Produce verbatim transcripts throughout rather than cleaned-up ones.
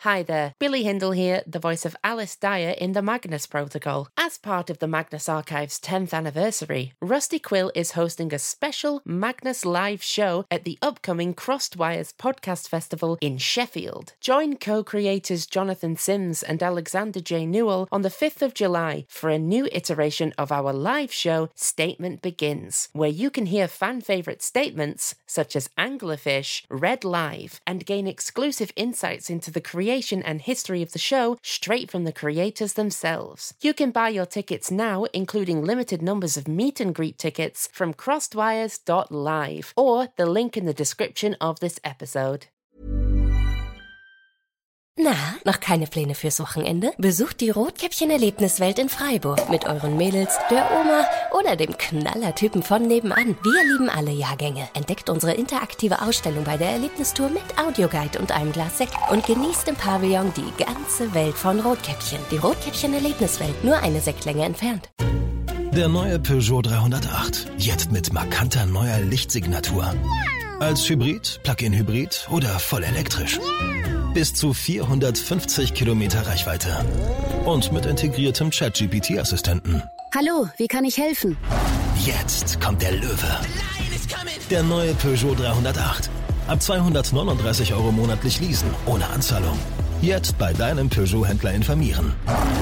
Hi there, Billy Hindle here, the voice of Alice Dyer in the Magnus Protocol. As part of the Magnus Archive's tenth anniversary, Rusty Quill is hosting a special Magnus live show at the upcoming Crossed Wires Podcast Festival in Sheffield. Join co-creators Jonathan Sims and Alexander J. Newell on the fifth of July for a new iteration of our live show, Statement Begins, where you can hear fan-favourite statements such as Anglerfish read live and gain exclusive insights into the creation and history of the show straight from the creators themselves. You can buy your tickets now, including limited numbers of meet and greet tickets from crossedwires dot live or the link in the description of this episode. Na, noch keine Pläne fürs Wochenende? Besucht die Rotkäppchen-Erlebniswelt in Freiburg mit euren Mädels, der Oma oder dem Knallertypen von nebenan. Wir lieben alle Jahrgänge. Entdeckt unsere interaktive Ausstellung bei der Erlebnistour mit Audioguide und einem Glas Sekt und genießt im Pavillon die ganze Welt von Rotkäppchen. Die Rotkäppchen-Erlebniswelt, nur eine Sektlänge entfernt. Der neue Peugeot dreihundertacht, jetzt mit markanter neuer Lichtsignatur. Als Hybrid, Plug-in-Hybrid oder voll elektrisch. Bis zu vierhundertfünfzig Kilometer Reichweite. Und mit integriertem Chat-G P T-Assistenten. Hallo, wie kann ich helfen? Jetzt kommt der Löwe. Der neue Peugeot dreihundertacht. Ab zweihundertneununddreißig Euro monatlich leasen, ohne Anzahlung. Jetzt bei deinem Peugeot-Händler informieren.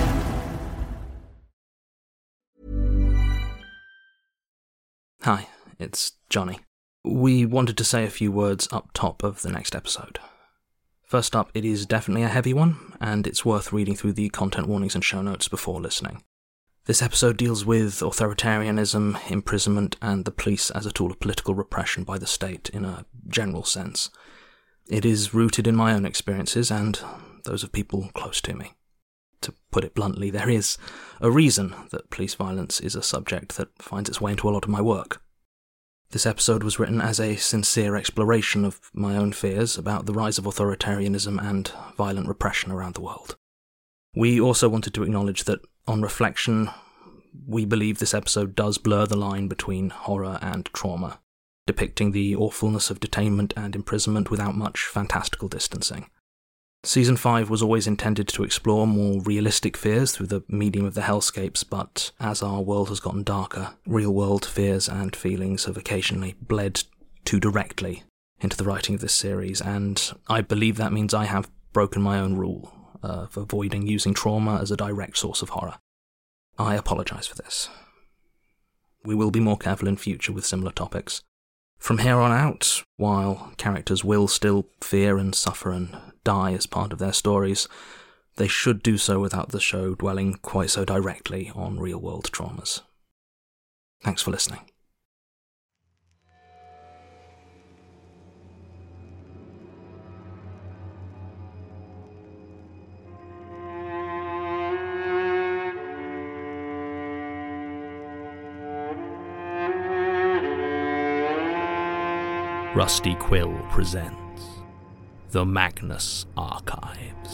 Hi, it's Johnny. We wanted to say a few words up top of the next episode. First up, it is definitely a heavy one, and it's worth reading through the content warnings and show notes before listening. This episode deals with authoritarianism, imprisonment, and the police as a tool of political repression by the state in a general sense. It is rooted in my own experiences and those of people close to me. To put it bluntly, there is a reason that police violence is a subject that finds its way into a lot of my work. This episode was written as a sincere exploration of my own fears about the rise of authoritarianism and violent repression around the world. We also wanted to acknowledge that, on reflection, we believe this episode does blur the line between horror and trauma, depicting the awfulness of detainment and imprisonment without much fantastical distancing. Season five was always intended to explore more realistic fears through the medium of the hellscapes, but as our world has gotten darker, real-world fears and feelings have occasionally bled too directly into the writing of this series, and I believe that means I have broken my own rule of avoiding using trauma as a direct source of horror. I apologise for this. We will be more careful in future with similar topics. From here on out, while characters will still fear and suffer and die as part of their stories, they should do so without the show dwelling quite so directly on real-world traumas. Thanks for listening. Rusty Quill presents The Magnus Archives.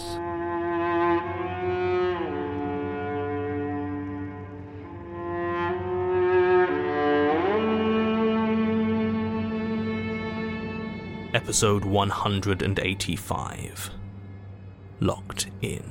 Episode one hundred eighty-five. Locked In.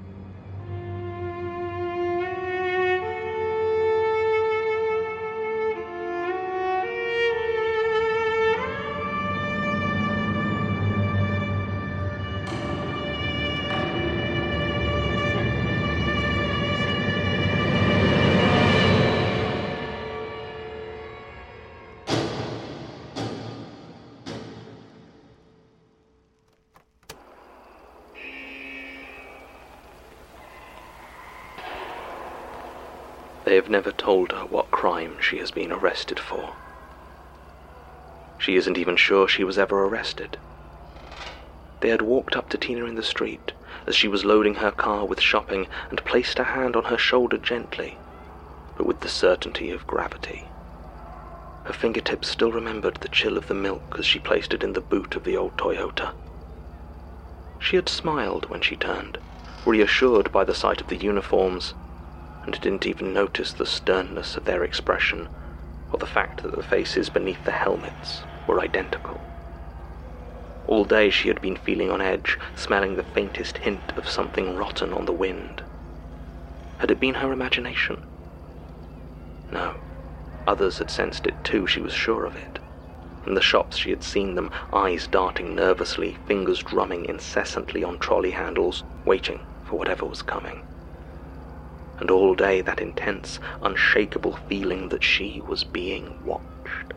They have never told her what crime she has been arrested for. She isn't even sure she was ever arrested. They had walked up to Tina in the street as she was loading her car with shopping and placed a hand on her shoulder gently, but with the certainty of gravity. Her fingertips still remembered the chill of the milk as she placed it in the boot of the old Toyota. She had smiled when she turned, reassured by the sight of the uniforms, and didn't even notice the sternness of their expression or the fact that the faces beneath the helmets were identical. All day she had been feeling on edge, smelling the faintest hint of something rotten on the wind. Had it been her imagination? No. Others had sensed it too, she was sure of it. In the shops she had seen them, eyes darting nervously, fingers drumming incessantly on trolley handles, waiting for whatever was coming. And all day that intense, unshakable feeling that she was being watched.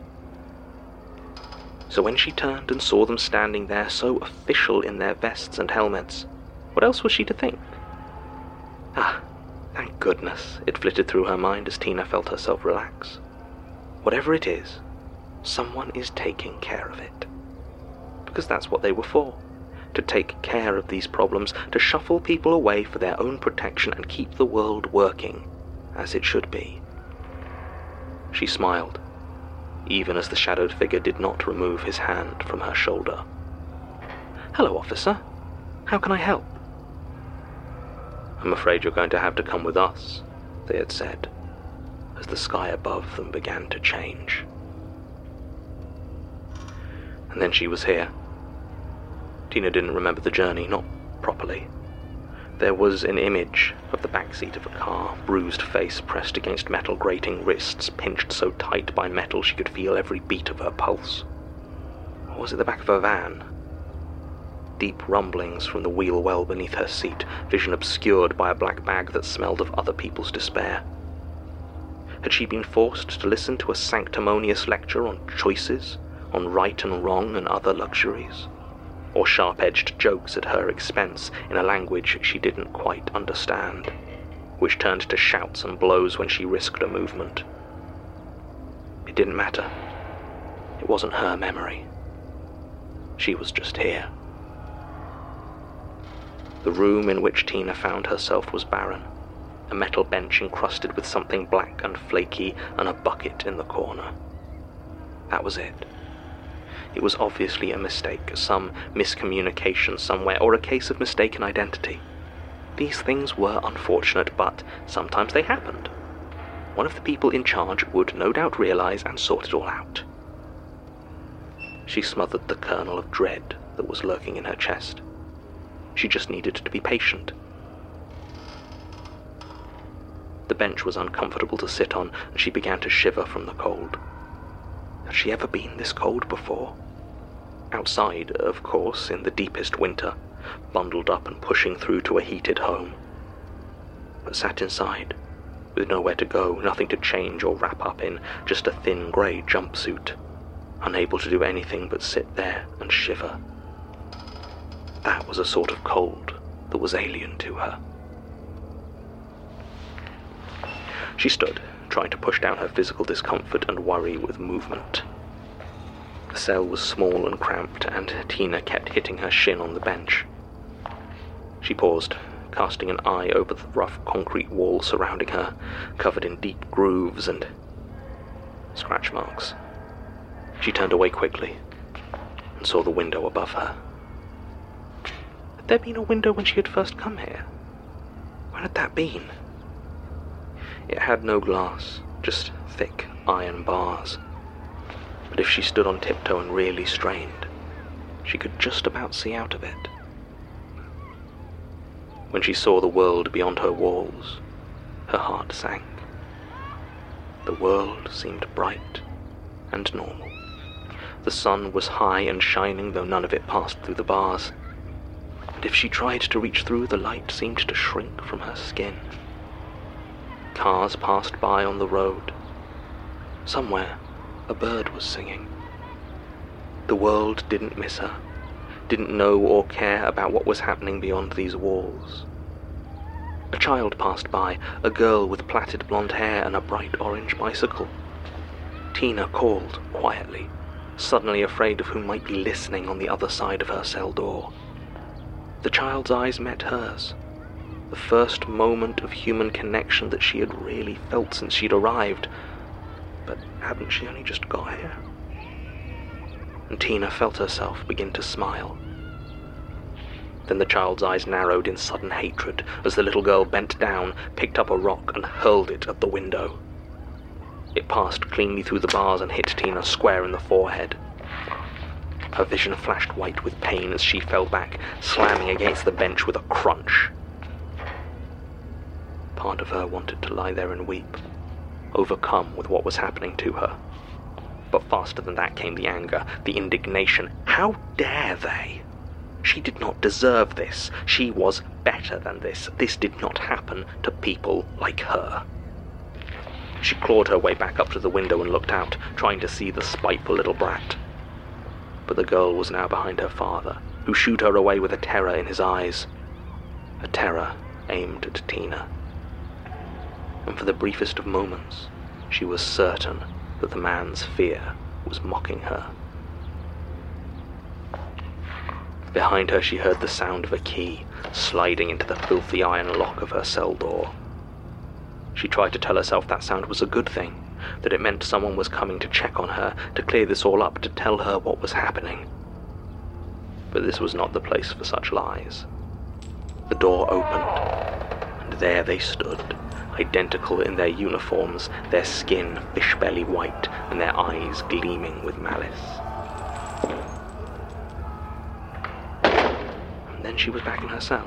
So when she turned and saw them standing there, so official in their vests and helmets, what else was she to think? Ah, thank goodness, it flitted through her mind as Tina felt herself relax. Whatever it is, someone is taking care of it. Because that's what they were for. To take care of these problems, to shuffle people away for their own protection and keep the world working as it should be. She smiled, even as the shadowed figure did not remove his hand from her shoulder. "Hello, officer. How can I help?" "I'm afraid you're going to have to come with us," they had said, as the sky above them began to change. And then she was here. Tina didn't remember the journey, not properly. There was an image of the backseat of a car, bruised face pressed against metal grating, wrists pinched so tight by metal she could feel every beat of her pulse. Or was it the back of a van? Deep rumblings from the wheel well beneath her seat, vision obscured by a black bag that smelled of other people's despair. Had she been forced to listen to a sanctimonious lecture on choices, on right and wrong and other luxuries? Or sharp-edged jokes at her expense in a language she didn't quite understand, which turned to shouts and blows when she risked a movement? It didn't matter. It wasn't her memory. She was just here. The room in which Tina found herself was barren, a metal bench encrusted with something black and flaky and a bucket in the corner. That was it. It was obviously a mistake, some miscommunication somewhere, or a case of mistaken identity. These things were unfortunate, but sometimes they happened. One of the people in charge would no doubt realize and sort it all out. She smothered the kernel of dread that was lurking in her chest. She just needed to be patient. The bench was uncomfortable to sit on, and she began to shiver from the cold. Had she ever been this cold before? Outside, of course, in the deepest winter, bundled up and pushing through to a heated home. But sat inside, with nowhere to go, nothing to change or wrap up in, just a thin grey jumpsuit, unable to do anything but sit there and shiver. That was a sort of cold that was alien to her. She stood, trying to push down her physical discomfort and worry with movement. The cell was small and cramped, and Tina kept hitting her shin on the bench. She paused, casting an eye over the rough concrete wall surrounding her, covered in deep grooves and scratch marks. She turned away quickly and saw the window above her. Had there been a window when she had first come here? When had that been? It had no glass, just thick iron bars. But if she stood on tiptoe and really strained, she could just about see out of it. When she saw the world beyond her walls, her heart sank. The world seemed bright and normal. The sun was high and shining, though none of it passed through the bars. And if she tried to reach through, the light seemed to shrink from her skin. Cars passed by on the road. Somewhere, a bird was singing. The world didn't miss her, didn't know or care about what was happening beyond these walls. A child passed by, a girl with plaited blonde hair and a bright orange bicycle. Tina called quietly, suddenly afraid of who might be listening on the other side of her cell door. The child's eyes met hers. The first moment of human connection that she had really felt since she'd arrived. But hadn't she only just got here? And Tina felt herself begin to smile. Then the child's eyes narrowed in sudden hatred as the little girl bent down, picked up a rock and hurled it at the window. It passed cleanly through the bars and hit Tina square in the forehead. Her vision flashed white with pain as she fell back, slamming against the bench with a crunch. Part of her wanted to lie there and weep, overcome with what was happening to her. But faster than that came the anger, the indignation. How dare they? She did not deserve this. She was better than this. This did not happen to people like her. She clawed her way back up to the window and looked out, trying to see the spiteful little brat. But the girl was now behind her father, who shooed her away with a terror in his eyes. A terror aimed at Tina. And for the briefest of moments, she was certain that the man's fear was mocking her. Behind her she heard the sound of a key sliding into the filthy iron lock of her cell door. She tried to tell herself that sound was a good thing, that it meant someone was coming to check on her, to clear this all up, to tell her what was happening. But this was not the place for such lies. The door opened, and there they stood, identical in their uniforms, their skin fish-belly white, and their eyes gleaming with malice. And then she was back in her cell.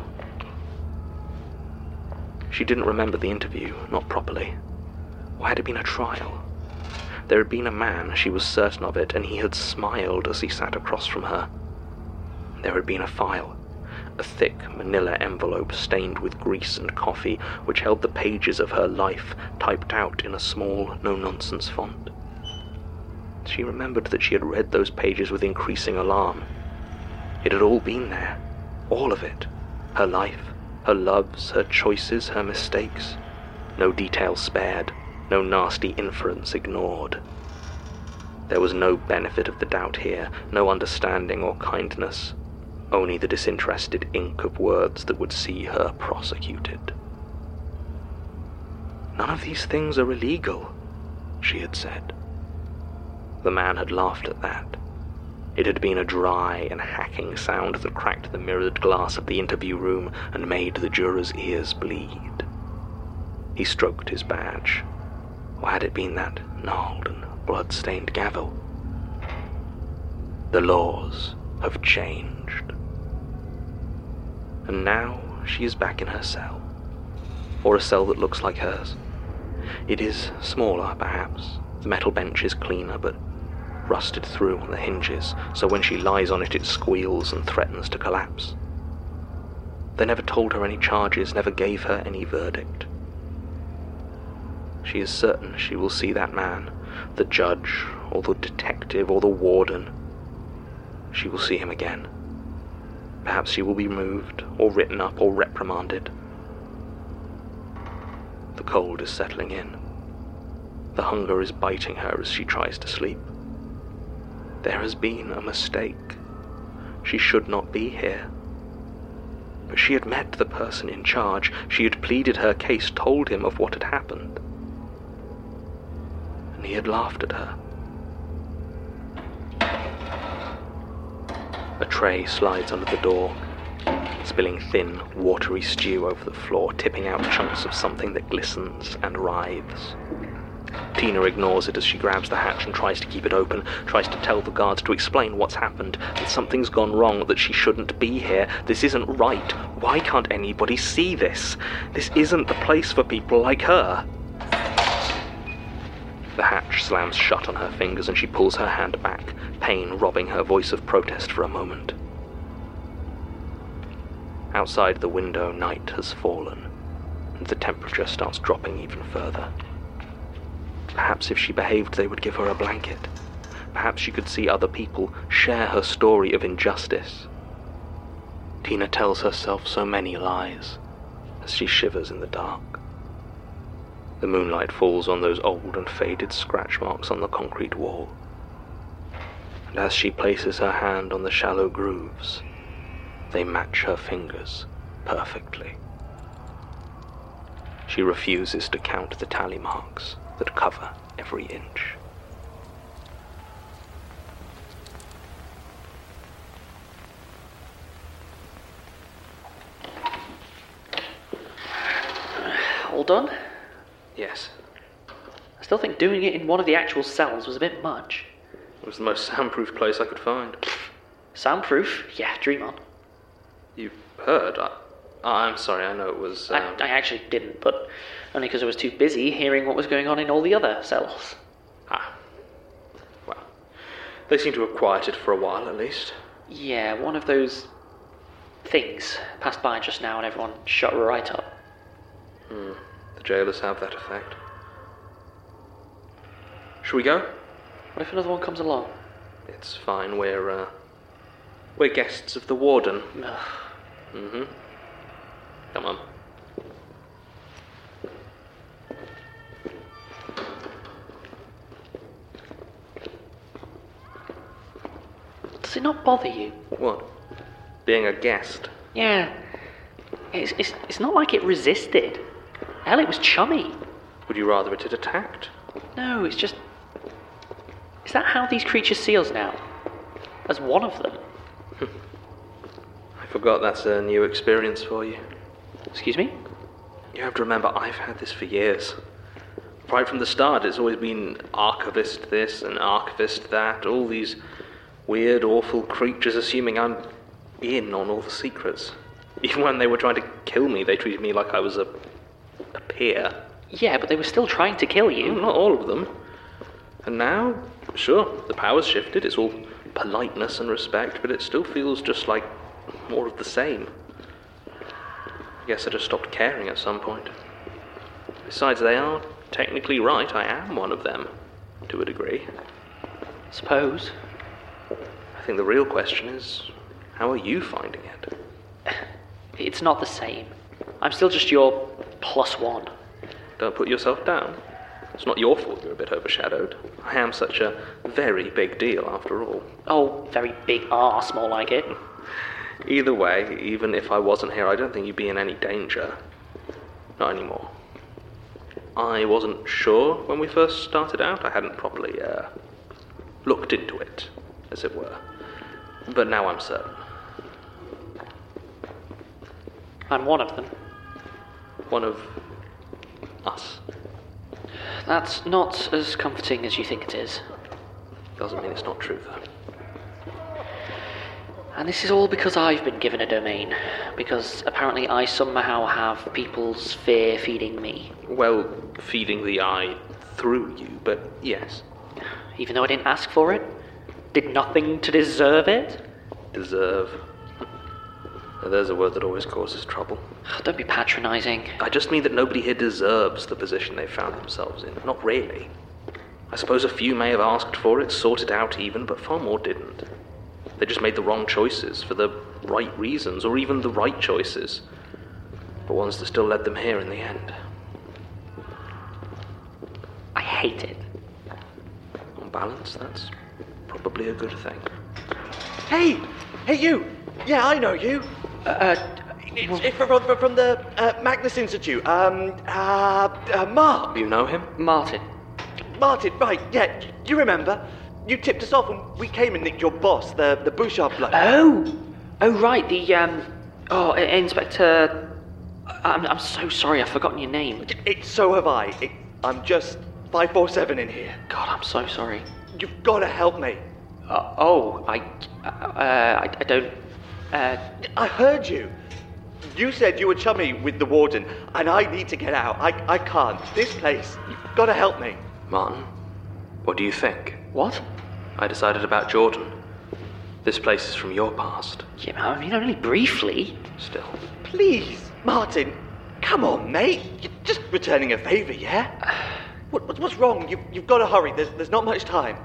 She didn't remember the interview, not properly. Or had it been a trial? There had been a man, she was certain of it, and he had smiled as he sat across from her. There had been a file, a thick manila envelope stained with grease and coffee, which held the pages of her life typed out in a small, no-nonsense font. She remembered that she had read those pages with increasing alarm. It had all been there, all of it, her life, her loves, her choices, her mistakes. No detail spared, no nasty inference ignored. There was no benefit of the doubt here, no understanding or kindness, only the disinterested ink of words that would see her prosecuted. None of these things are illegal, she had said. The man had laughed at that. It had been a dry and hacking sound that cracked the mirrored glass of the interview room and made the jurors' ears bleed. He stroked his badge. Or had it been that gnarled and blood-stained gavel? The laws have changed. And now she is back in her cell. Or a cell that looks like hers. It is smaller, perhaps. The metal bench is cleaner, but rusted through on the hinges, so when she lies on it, it squeals and threatens to collapse. They never told her any charges, never gave her any verdict. She is certain she will see that man, the judge, or the detective, or the warden. She will see him again. Perhaps she will be moved, or written up, or reprimanded. The cold is settling in. The hunger is biting her as she tries to sleep. There has been a mistake. She should not be here. But she had met the person in charge. She had pleaded her case, told him of what had happened. And he had laughed at her. A tray slides under the door, spilling thin, watery stew over the floor, tipping out chunks of something that glistens and writhes. Tina ignores it as she grabs the hatch and tries to keep it open, tries to tell the guards to explain what's happened, that something's gone wrong, that she shouldn't be here. This isn't right. Why can't anybody see this? This isn't the place for people like her. The hatch slams shut on her fingers and she pulls her hand back, pain robbing her voice of protest for a moment. Outside the window, night has fallen, and the temperature starts dropping even further. Perhaps if she behaved, they would give her a blanket. Perhaps she could see other people, share her story of injustice. Tina tells herself so many lies as she shivers in the dark. The moonlight falls on those old and faded scratch marks on the concrete wall. And as she places her hand on the shallow grooves, they match her fingers perfectly. She refuses to count the tally marks that cover every inch. All done? Yes. I still think doing it in one of the actual cells was a bit much. It was the most soundproof place I could find. Soundproof? Yeah, dream on. You've heard? I, I'm sorry, I know it was... Um... I, I actually didn't, but only because I was too busy hearing what was going on in all the other cells. Ah. Well, they seem to have quieted for a while, at least. Yeah, one of those things passed by just now and everyone shut right up. Hmm. The jailers have that effect. Shall we go? What if another one comes along? It's fine, we're, uh... we're guests of the warden. Ugh. Mm-hmm. Come on. Does it not bother you? What? Being a guest? Yeah. It's, it's, it's not like it resisted. Hell, it was chummy. Would you rather it had attacked? No, it's just... Is that how these creatures see us now? As one of them? I forgot that's a new experience for you. Excuse me? You have to remember, I've had this for years. Right from the start, it's always been archivist this and archivist that, all these weird, awful creatures assuming I'm in on all the secrets. Even when they were trying to kill me, they treated me like I was a, a peer. Yeah, but they were still trying to kill you. Well, not all of them. And now, sure, the power's shifted, it's all politeness and respect, but it still feels just like more of the same. I guess I just stopped caring at some point. Besides, they are technically right, I am one of them, to a degree. Suppose. I think the real question is, how are you finding it? It's not the same. I'm still just your plus one. Don't put yourself down. It's not your fault you're a bit overshadowed. I am such a very big deal, after all. Oh, very big arse, more like it. Either way, even if I wasn't here, I don't think you'd be in any danger. Not anymore. I wasn't sure when we first started out. I hadn't properly, uh, looked into it, as it were. But now I'm certain. I'm one of them. One of us. That's not as comforting as you think it is. Doesn't mean it's not true, though. And this is all because I've been given a domain. Because apparently I somehow have people's fear feeding me. Well, feeding the eye through you, but yes. Even though I didn't ask for it? Did nothing to deserve it? Deserve. There's a word that always causes trouble. Don't be patronising. I just mean that nobody here deserves the position they've found themselves in. Not really. I suppose a few may have asked for it, sought it out even, but far more didn't. They just made the wrong choices for the right reasons, or even the right choices, but ones that still led them here in the end. I hate it. On balance, that's probably a good thing. Hey! Hey, you! Yeah, I know you. Uh, It's, it's from, from, from the uh, Magnus Institute. Um, uh, uh, Mark. You know him? Martin. Martin, right, yeah, you remember? You tipped us off when we came and nicked your boss, the, the Bouchard bloke. Oh! Oh, right, the, um... Oh, uh, Inspector... I'm, I'm so sorry, I've forgotten your name. It, so have I. It, I'm just five four seven in here. God, I'm so sorry. You've got to help me. Uh, oh, I... Uh, I, I don't... Uh... I heard you. You said you were chummy with the warden, and I need to get out. I, I can't. This place, you've got to help me. Martin, what do you think? What? I decided about Jordan. This place is from your past. Yeah, I mean, only briefly. Still. Please, Martin, come on, mate. You're just returning a favour, yeah? What, what, what's wrong? You, you've got to hurry. There's, there's not much time.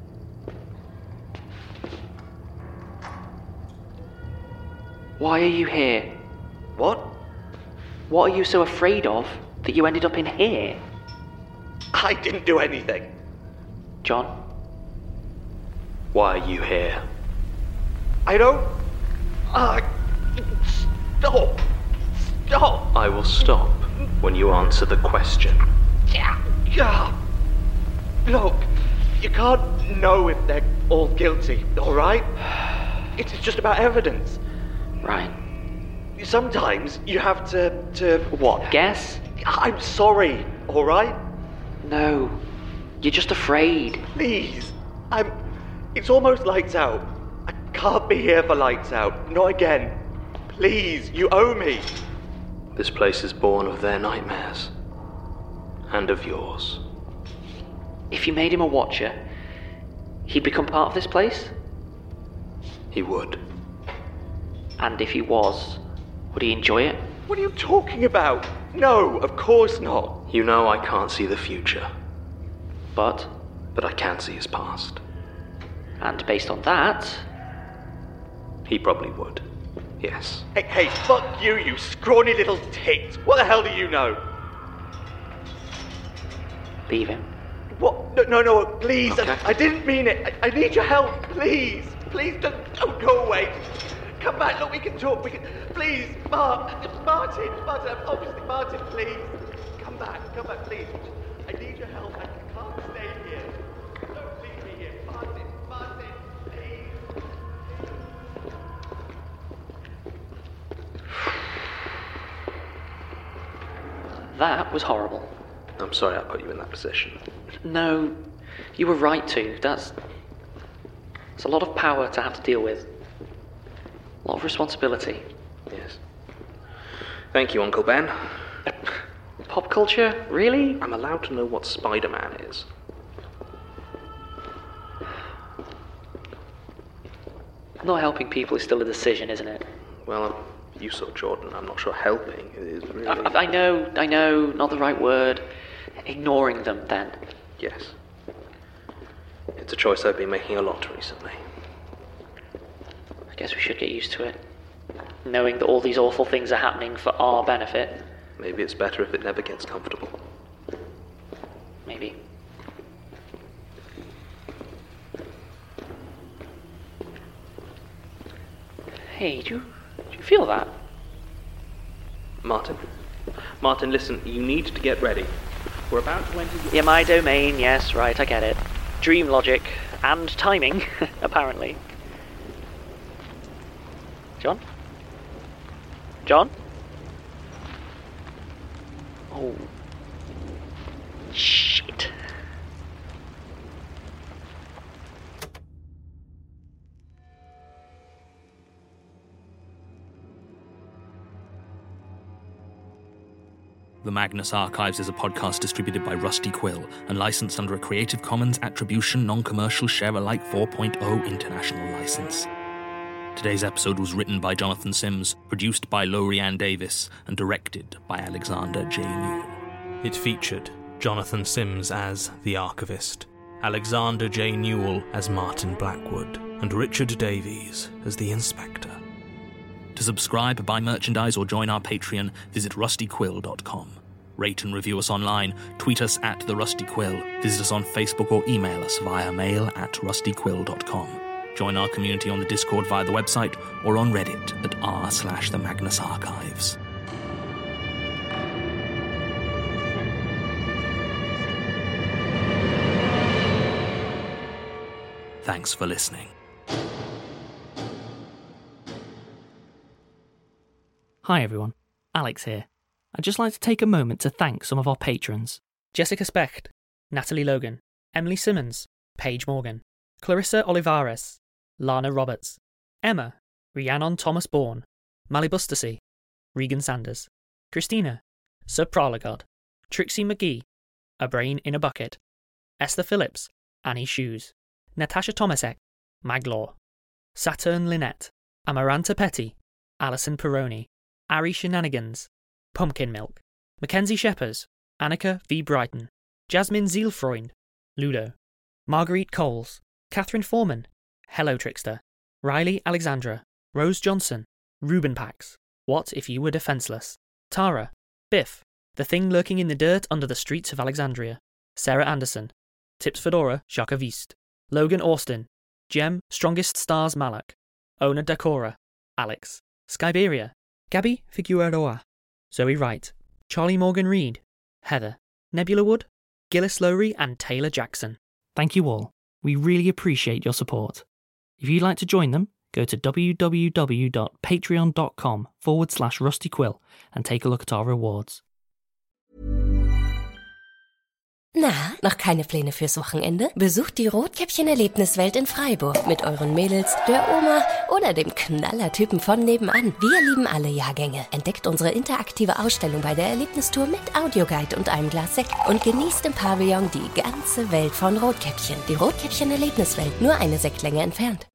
Why are you here? What? What are you so afraid of that you ended up in here? I didn't do anything. John? Why are you here? I don't... Uh, stop. Stop. I will stop when you answer the question. Yeah. Yeah. Look, you can't know if they're all guilty, all right? It's just about evidence. Right. Sometimes you have to... to... What, guess? I'm sorry, all right? No. You're just afraid. Please. I'm... It's almost lights out. I, can't be here for lights out. Not again. Please, you owe me. This place is born of their nightmares. And of yours. If you made him a watcher, he'd become part of this place? He would. And if he was, would he enjoy it? What are you talking about? No, of course not. You know I can't see the future. But? But I can see his past. And based on that... He probably would. Yes. Hey, hey, fuck you, you scrawny little tit. What the hell do you know? Leave him. What? No, no, no, please. Okay. I, I didn't mean it. I, I need your help, please. Please don't, don't go away. Come back, look, we can talk. We can. Please, Mark, Martin, Martin, obviously, Martin, please. Come back, come back, please. I need your help. I can't stay here. Don't leave me here. Martin, Martin, please. That was horrible. I'm sorry I put you in that position. No, you were right to. That's... It's a lot of power to have to deal with. A lot of responsibility. Yes. Thank you, Uncle Ben. Pop culture? Really? I'm allowed to know what Spider-Man is. Not helping people is still a decision, isn't it? Well, you saw Jordan. I'm not sure helping is really... I, I know, I know, not the right word. Ignoring them, then. Yes. It's a choice I've been making a lot recently. I guess we should get used to it. Knowing that all these awful things are happening for our benefit. Maybe it's better if it never gets comfortable. Maybe. Hey, do you, do you feel that? Martin? Martin, listen, you need to get ready. We're about to enter... Yeah, my domain, yes, right, I get it. Dream logic. And timing, apparently. John? John? Oh. Shit. The Magnus Archives is a podcast distributed by Rusty Quill and licensed under a Creative Commons Attribution Non-Commercial Share-alike four point oh International License. Today's episode was written by Jonathan Sims, produced by Lorianne Davis, and directed by Alexander J. Newell. It featured Jonathan Sims as the Archivist, Alexander J. Newell as Martin Blackwood, and Richard Davies as the Inspector. To subscribe, buy merchandise, or join our Patreon, visit rusty quill dot com. Rate and review us online, tweet us at The Rusty Quill, visit us on Facebook or email us via mail at rusty quill dot com. Join our community on the Discord via the website or on Reddit at r slash the Magnus Archives. Thanks for listening. Hi everyone, Alex here. I'd just like to take a moment to thank some of our patrons. Jessica Specht, Natalie Logan, Emily Simmons, Paige Morgan, Clarissa Olivares, Lana Roberts, Emma, Rhiannon Thomas Bourne, Mally Bustasi, Regan Sanders, Christina, Sir Prologod, Trixie McGee, A Brain in a Bucket, Esther Phillips, Annie Shoes, Natasha Tomasek, Maglaw, Saturn Lynette, Amaranta Petty, Alison Peroni, Ari Shenanigans, Pumpkin Milk, Mackenzie Sheppers, Annika V. Brighton, Jasmine Zielfreund, Ludo, Marguerite Coles, Catherine Foreman, Hello Trickster, Riley Alexandra, Rose Johnson, Ruben Pax, What If You Were Defenseless, Tara, Biff, The Thing Lurking in the Dirt Under the Streets of Alexandria, Sarah Anderson, Tips Fedora, Jacques Viste, Logan Austin, Jem Strongest Stars Malak, Ona Dakora, Alex, Skyberia, Gabby Figueroa, Zoe Wright, Charlie Morgan Reed, Heather, Nebula Wood, Gillis Lowry and Taylor Jackson. Thank you all. We really appreciate your support. If you'd like to join them, go to www.patreon.com forward slash Rusty Quill and take a look at our rewards. Na, noch keine Pläne fürs Wochenende? Besucht die Rotkäppchen-Erlebniswelt in Freiburg mit euren Mädels, der Oma oder dem Knallertypen von nebenan. Wir lieben alle Jahrgänge. Entdeckt unsere interaktive Ausstellung bei der Erlebnistour mit Audioguide und einem Glas Sekt und genießt im Pavillon die ganze Welt von Rotkäppchen. Die Rotkäppchen-Erlebniswelt, nur eine Sektlänge entfernt.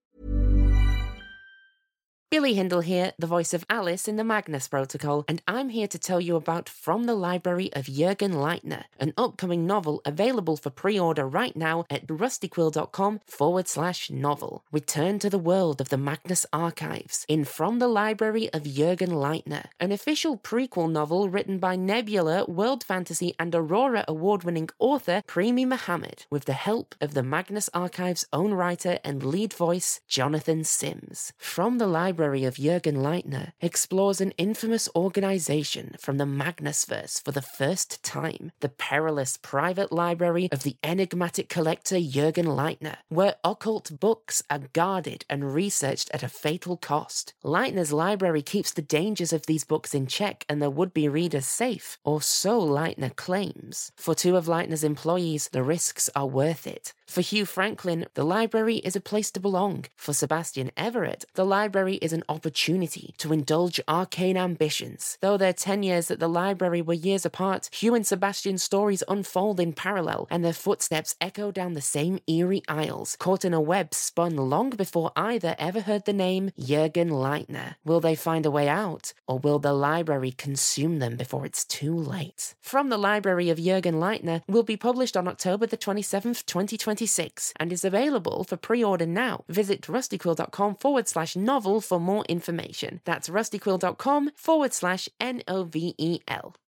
Billy Hindle here, the voice of Alice in the Magnus Protocol, and I'm here to tell you about From the Library of Jürgen Leitner, an upcoming novel available for pre-order right now at rustyquill.com forward slash novel. Return to the world of the Magnus archives in From the Library of Jürgen Leitner, an official prequel novel written by Nebula, World Fantasy and Aurora award-winning author Primi Mohammed, with the help of the Magnus archives' own writer and lead voice, Jonathan Sims. From the Library of Jürgen Leitner explores an infamous organization from the Magnusverse for the first time, the perilous private library of the enigmatic collector Jürgen Leitner, where occult books are guarded and researched at a fatal cost. Leitner's library keeps the dangers of these books in check and their would-be readers safe, or so Leitner claims. For two of Leitner's employees, the risks are worth it. For Hugh Franklin, the library is a place to belong. For Sebastian Everett, the library is an opportunity to indulge arcane ambitions. Though their tenures at the library were years apart, Hugh and Sebastian's stories unfold in parallel, and their footsteps echo down the same eerie aisles, caught in a web spun long before either ever heard the name Jürgen Leitner. Will they find a way out, or will the library consume them before it's too late? From the Library of Jürgen Leitner will be published on October the twenty-seventh, twenty twenty-six, and is available for pre-order now. Visit rustyquill.com forward slash novel for more information. That's rustyquill.com forward slash N O V E L.